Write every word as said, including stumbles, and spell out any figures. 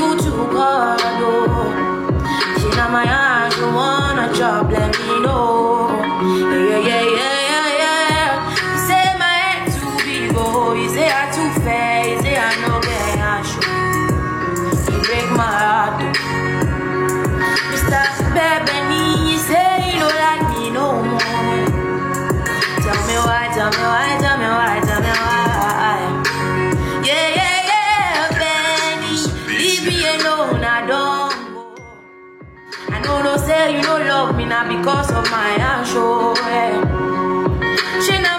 you too hard, oh. She not my eyes, you wanna drop, let me know. Yeah, yeah, yeah, yeah, yeah. You say my head too big, oh. You say I too fair, you say I no get I show. You break my heart, oh. Mister Baby, you say you don't like me no more. Tell me why, tell me why, tell me why, tell me why. Yeah, yeah, yeah, Benny, leave me alone, I don't go. I know no say you don't love me now because of my show. Yeah. She